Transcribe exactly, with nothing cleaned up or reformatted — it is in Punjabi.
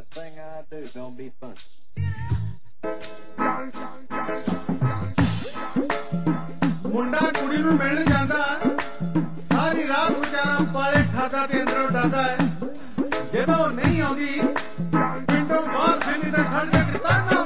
Everything I do gonna be fun. ਮੁੰਡਾ ਕੁੜੀ ਨੂੰ ਮਿਲਣ ਜਾਂਦਾ, ਸਾਰੀ ਰਾਤ ਵਿਚਾਰਾ ਪਾਲੇ ਖਾਦਾ ਤੇ ਅੰਦਰੋਂ ਡਰਦਾ ਹੈ। ਜਦੋਂ ਨਹੀਂ ਆਉਂਦੀ ਪਿੰਡੋਂ ਬਾਹਰ ਫਿਰਨੀ ਤੇ ਖੜ ਕੇ ਤਾਨਾ